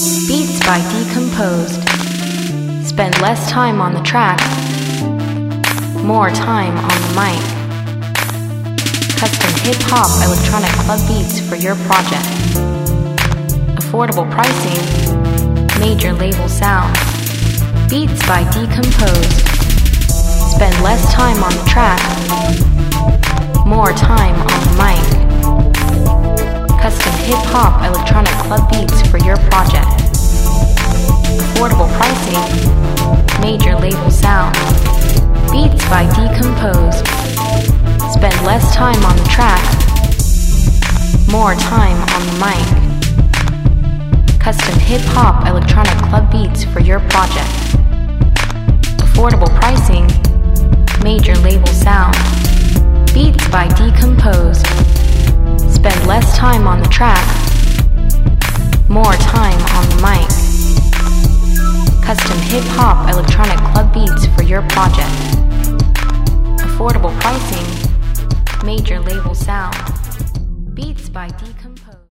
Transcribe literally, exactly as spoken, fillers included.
Beats by Decomposed. Spend less time on the track, more time on the mic. Custom hip-hop electronic club beats for your project. Affordable pricing, major label sound. Beats by Decomposed. Spend less time on the track, more time on the mic. Custom hip-hop electronic club beats for your project. Affordable pricing, major label sound. Beats by Decomposed. Spend less time on the track, more time on the mic. Custom hip-hop electronic club beats for your project. Affordable pricing, major label sound. Beats by Decomposed. Spend less time on the track, more time on the mic. Custom hip-hop electronic club beats for your project. Affordable pricing, major label sound. Beats by Decomposed.